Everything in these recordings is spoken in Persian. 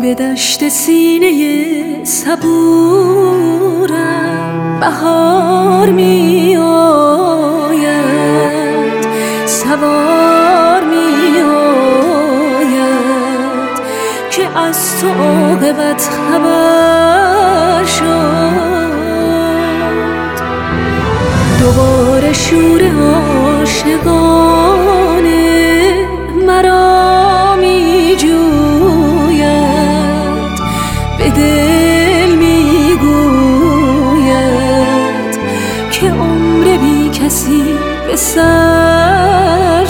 به دشت سینه صبورم بهار می آید، سوار می آید که از تو عاقبت خبر شد. دوباره شور عاشقانه مرا می جوید، به دل می گوید که عمر بی کسی به سر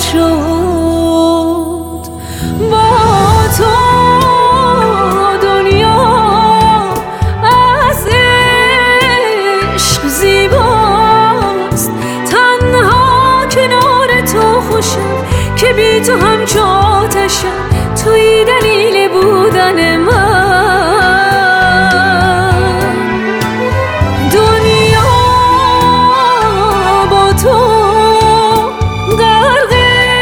شد. با تو دنیا از عشق زیباست، تنها کنار تو خوشم که بی تو همچو آتشم، توی دلیل بودن من. دنیا با تو غرق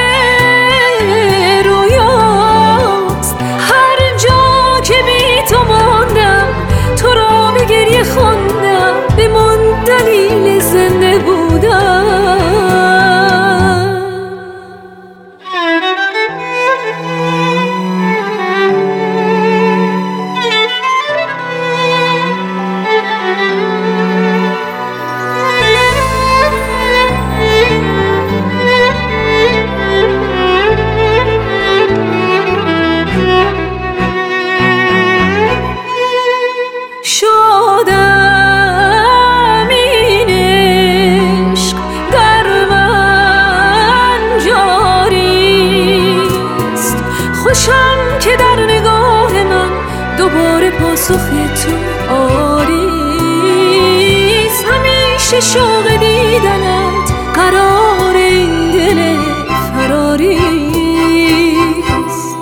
رویاست، هر جا که بی تو ماندم تو را به گریه خواندم، بمان دلیل زنده بودم. شدم این عشق در من جاریست، خوشم که در نگاه من دوباره پاسخ تو آریست. همیشه شوق دیدنت قرار این دل فراریست.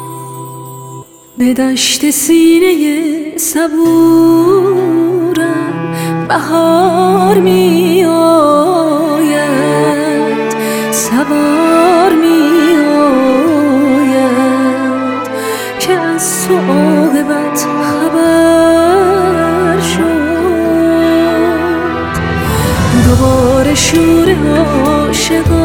به دشت سینه صبورم بهار می آید، سوار می آید که از تو عاقبت خبر شد. دوباره شور عاشقان